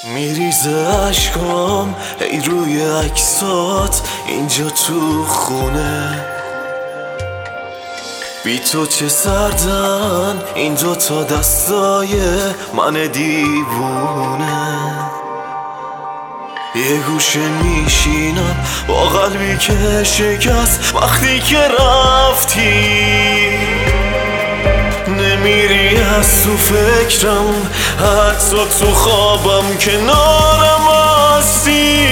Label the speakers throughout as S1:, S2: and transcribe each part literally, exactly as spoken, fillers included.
S1: میریزه عشقام ای روی عکسات اینجا تو خونه، بی تو چه سردن این دوتا دستای من دیوونه. یه گوشه میشینم با قلبی که شکست وقتی که رفتی، نمیری از تو فکرم حتی تو خوابم کنارم هستی.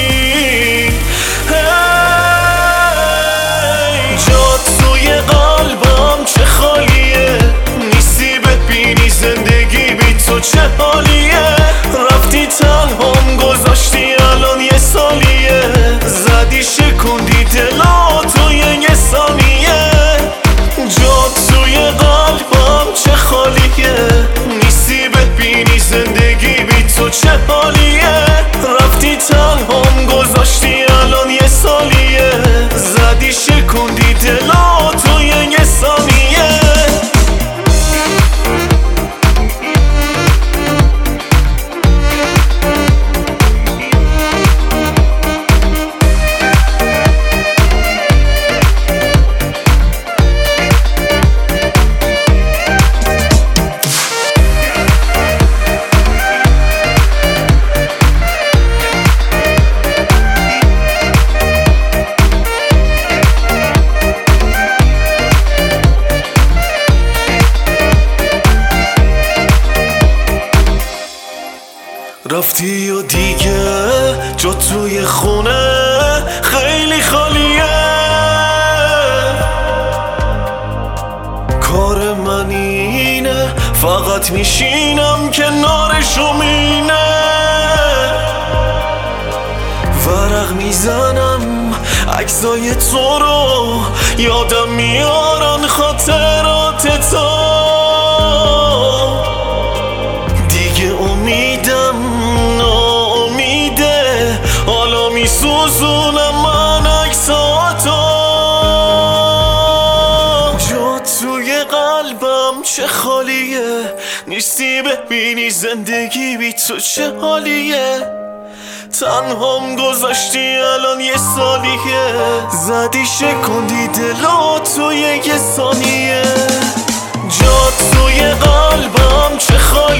S1: جات توی قلبم چه خالیه، نیستی ببینی زندگی بی تو چه حالیه. رفتی تنهام گذاشتی الان یه سالیه، زدی شکوندی دلاتو یه ثانیه. جات توی قلبم چه خالیه، نیستی ببینی زندگی بی تو چه حالیه. رفتی تنهام گذاشتی الان یه سالیه، زدی شکوندی دلاتو یه ثانیه. رفتی و دیگه جا توی خونه خیلی خالیه. کار من اینه فقط میشینم کنارشو مینه، ورق میزنم عکسای تو رو یادم میارن خاطرات تو. میسوزونم من عکساتو. جات توی قلبم چه خالیه، نیستی ببینی زندگی بی تو چه حالیه. تنهام گذاشتی الان یه سالیه، زدی شکوندی دلاتو یه ثانیه. جات توی قلبم چه خالیه،